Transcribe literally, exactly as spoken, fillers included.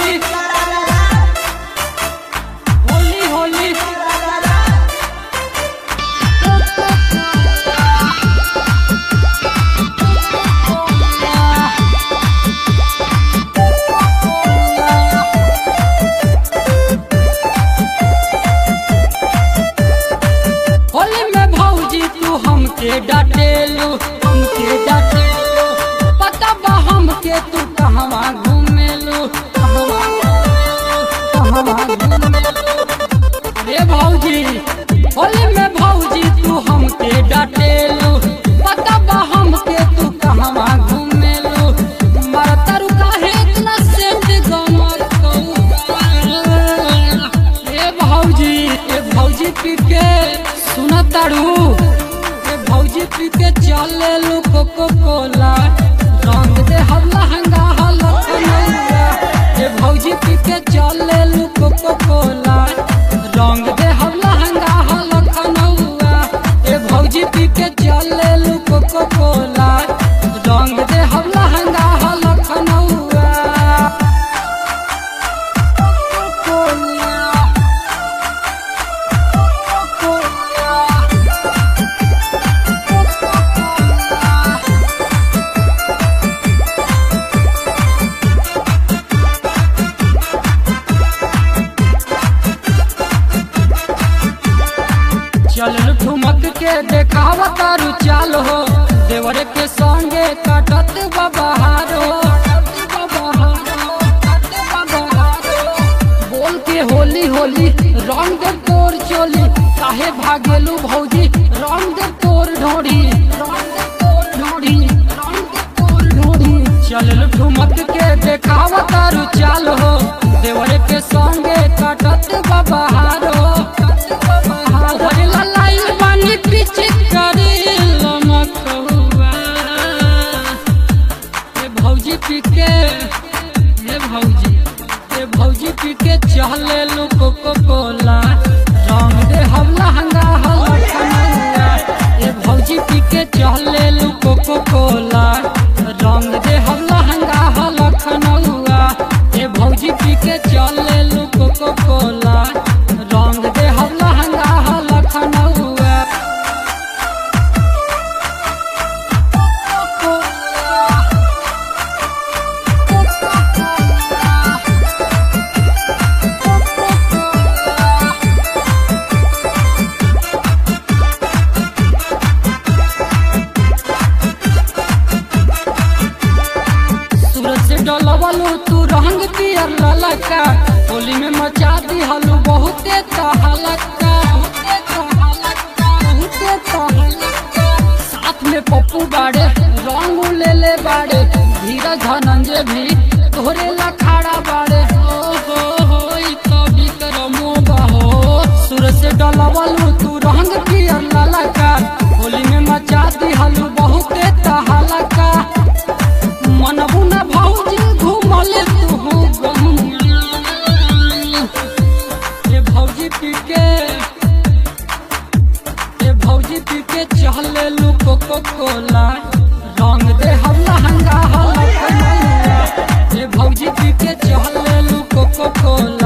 होली होली होली होली में भौजी तू हमके डांटेलू हमके डांटेलू पता बा हमके तू कहवा घूमेलू कहवा कहवा घूमेलू रे भौजी होली में भौजी तू हमके डांटेलू पता बा हमके तू कहवा घूमेलू मरतरु काहे इतना सेंट गमर रे भौजी ए भौजी पी के सुना तारू ए भौजी पी के चले लू कोको कोला रंग दे हम लहंगा हलकनौआ ए भौजी पी के चले लू कोको कोला रंग दे हम लहंगा हलकनौआ ए भौजी पी के चले लू कोको कोला रंग दे हम लहंगा हलकनौआ चल ठुमक के देखावा तारू चाल हो देवर के संगे कटत बबहार हो बोल के होली होली रंग दे तोर चोली काहे भागेलू भौजी रंग दे तोर ढोड़ी रंग दे तोर ढोड़ी रंग दे तोर ढोड़ी चल ठुमक के देखावा तारू चाल हो देवर के संगे कटत बबहार हो भौजी पी के हे भौजी हे भौजी पी के चले लू कोको कोला रंग दे हम लहंगा हलकनौआ हे भौजी पी के चले लू कोको कोला रंग दे हम लहंगा हलकनौआ हे भौजी पी के चले लू कोको कोला रंग दे हम लहंगा हलकनौआ डलवलू तू रंग पियर ललका होली में मचा दी हलू बहुते तहलका साथ में पप्पू बाड़े रंग ले ले बाड़े धीरज धनंजय भी तोहरे लखाड़ा बाड़े हो हो हो तो विक्रमो बहो सुर से डलवलू तू रंग पियर ललका होली में मचा दी हलू बहुते तहलका मनबू न भौजी घूमले तू ये भौजी पी के ये भौजी पी के चले लू कोको कोला रंग दे हम लहंगा हलकनौआ ये भौजी पी के चले लू कोको कोला।